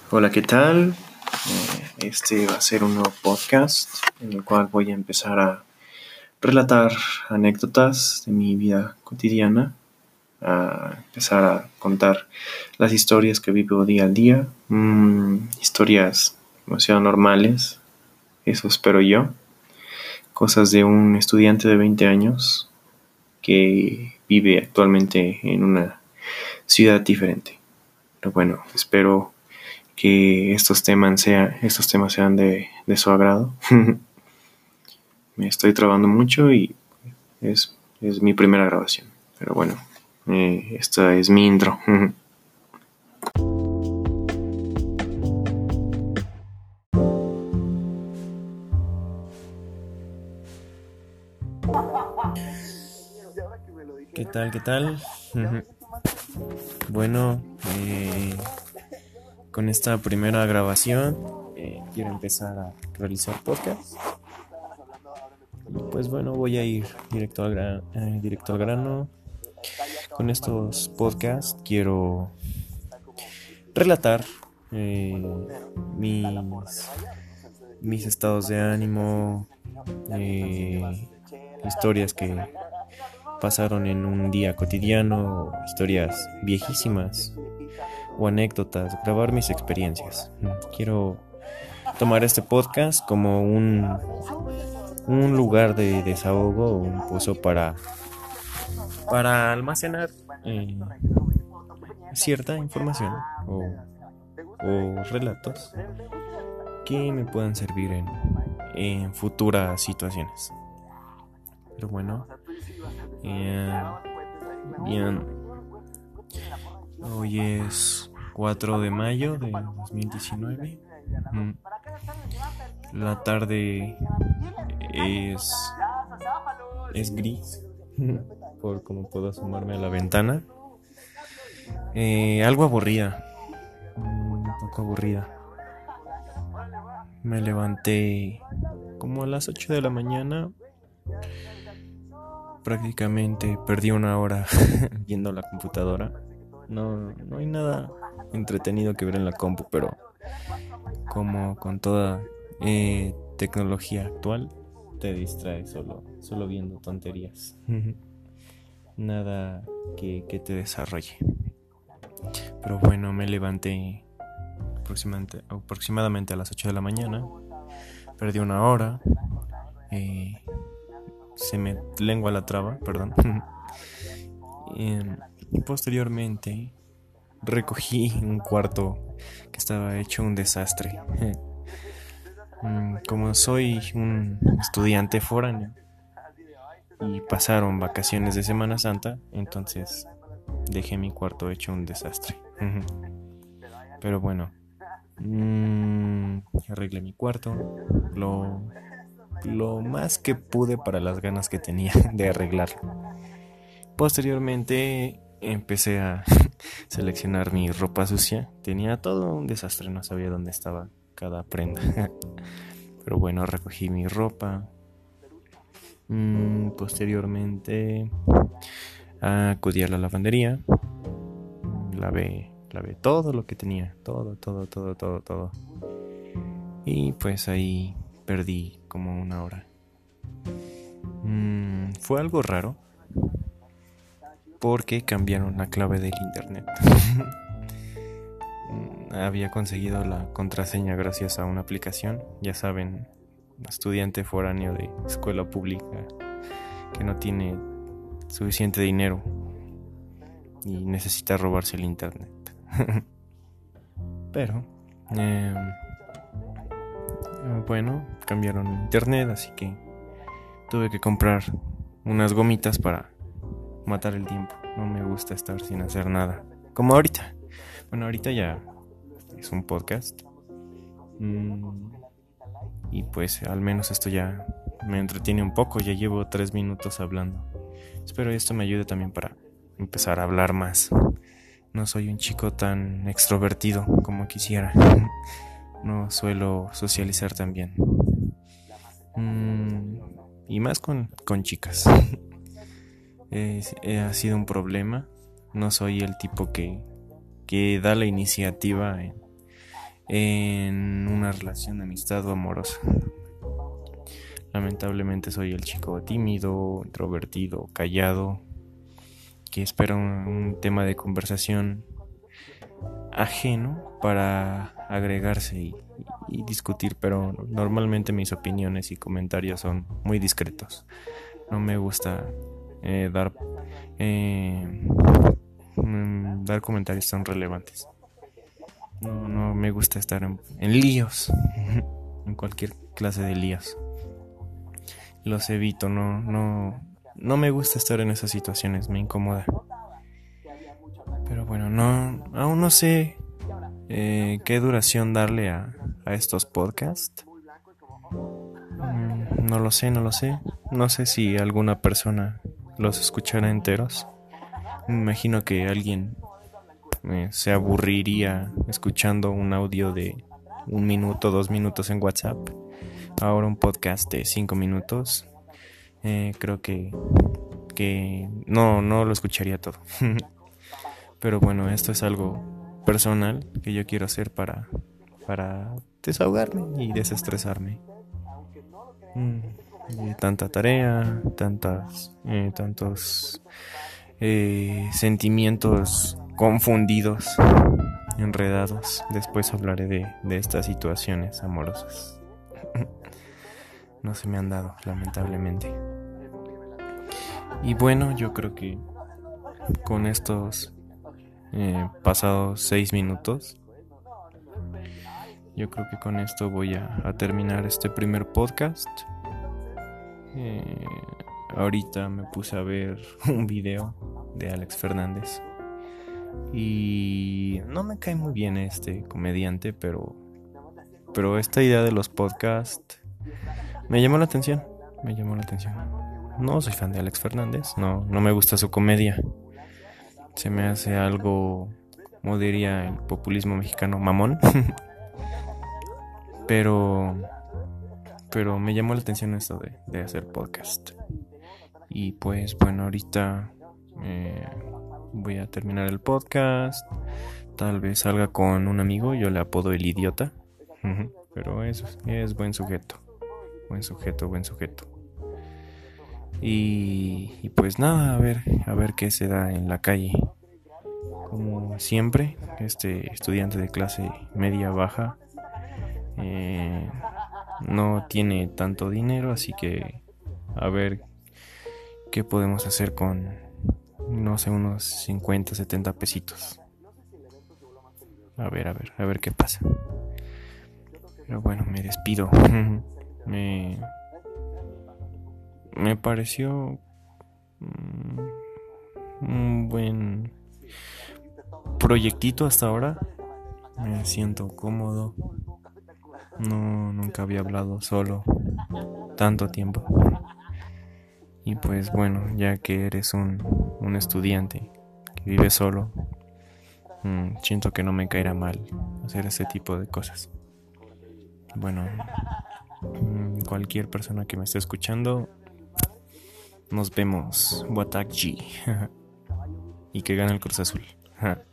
Hola, ¿qué tal? Este va a ser un nuevo podcast en el cual voy a empezar a relatar anécdotas de mi vida cotidiana, a empezar a contar las historias que vivo día a día, historias demasiado normales, eso espero yo, cosas de un estudiante de 20 años que vive actualmente en una ciudad diferente. Pero bueno, espero que estos temas sean de su agrado. Me estoy trabando mucho y es mi primera grabación. Pero bueno, esta es mi intro. ¿Qué tal? ¿Qué tal? Bueno, con esta primera grabación quiero empezar a realizar podcast. Y pues bueno, voy a ir directo al grano. Con estos podcasts quiero relatar mis estados de ánimo, historias que pasaron en un día cotidiano, historias viejísimas o anécdotas, grabar mis experiencias. Quiero tomar este podcast como un lugar de desahogo, un pozo para almacenar cierta información o relatos que me puedan servir en futuras situaciones. Pero bueno, bien, hoy es 4 de mayo de 2019. La tarde es gris, por como puedo asomarme a la ventana. Algo aburrida, un poco aburrida. Me levanté como a las 8 de la mañana. Prácticamente perdí una hora viendo la computadora. No hay nada entretenido que ver en la compu, pero como con toda tecnología actual, te distraes solo viendo tonterías. Nada que te desarrolle. Pero bueno, me levanté aproximadamente a las 8 de la mañana. Perdí una hora. Se me lengua la traba, perdón. Y posteriormente recogí un cuarto que estaba hecho un desastre. Como soy un estudiante foráneo y pasaron vacaciones de Semana Santa, entonces dejé mi cuarto hecho un desastre. Pero bueno, arreglé mi cuarto lo más que pude para las ganas que tenía de arreglarlo. Posteriormente empecé a seleccionar mi ropa sucia. Tenía todo un desastre, no sabía dónde estaba cada prenda. Pero bueno, recogí mi ropa. Posteriormente acudí a la lavandería. Lavé todo lo que tenía. Todo. Y pues ahí perdí como una hora. Fue algo raro porque cambiaron la clave del internet. Había conseguido la contraseña gracias a una aplicación. Ya saben, estudiante foráneo de escuela pública que no tiene suficiente dinero y necesita robarse el internet. Pero bueno, cambiaron el internet, así que tuve que comprar unas gomitas para matar el tiempo. No me gusta estar sin hacer nada, como ahorita. Bueno, ahorita ya es un podcast y pues al menos esto ya me entretiene un poco. Ya llevo 3 minutos hablando. Espero esto me ayude también para empezar a hablar más. No soy un chico tan extrovertido como quisiera. No suelo socializar tan bien. Y más con chicas. Ha sido un problema. No soy el tipo que da la iniciativa en una relación de amistad o amorosa. Lamentablemente soy el chico tímido, introvertido, callado, que espera un tema de conversación ajeno para agregarse y discutir, pero normalmente mis opiniones y comentarios son muy discretos. No me gusta dar dar comentarios tan relevantes. No me gusta estar en líos, en cualquier clase de líos. Los evito, no me gusta estar en esas situaciones, me incomoda. Pero bueno, aún no sé qué duración darle a estos podcasts. No lo sé. No sé si alguna persona los escuchará enteros. Me imagino que alguien se aburriría escuchando un audio de 1 minuto, 2 minutos en WhatsApp. Ahora un podcast de 5 minutos. Creo que no lo escucharía todo. Pero bueno, esto es algo personal que yo quiero hacer para desahogarme y desestresarme. De tanta tarea, tantos sentimientos confundidos, enredados. Después hablaré de estas situaciones amorosas. No se me han dado, lamentablemente. Y bueno, yo creo que con estos pasados 6 minutos, yo creo que con esto voy a terminar este primer podcast. Ahorita me puse a ver un video de Alex Fernández y no me cae muy bien este comediante, pero esta idea de los podcasts me llamó la atención. No soy fan de Alex Fernández, no me gusta su comedia. Se me hace algo, como diría el populismo mexicano, mamón. pero me llamó la atención esto de hacer podcast. Y pues bueno, ahorita voy a terminar el podcast. Tal vez salga con un amigo, yo le apodo el idiota. Pero es buen sujeto. Buen sujeto. Y pues nada, a ver qué se da en la calle. Como siempre, este estudiante de clase media baja no tiene tanto dinero, así que a ver qué podemos hacer con, no sé, unos 50, 70 pesitos. A ver qué pasa. Pero bueno, me despido. Me pareció un buen proyectito hasta ahora. Me siento cómodo. Nunca había hablado solo tanto tiempo. Y pues bueno, ya que eres un estudiante que vive solo, siento que no me caerá mal hacer ese tipo de cosas. Bueno, cualquier persona que me esté escuchando, nos vemos. Watak G. Y que gane el Cruz Azul.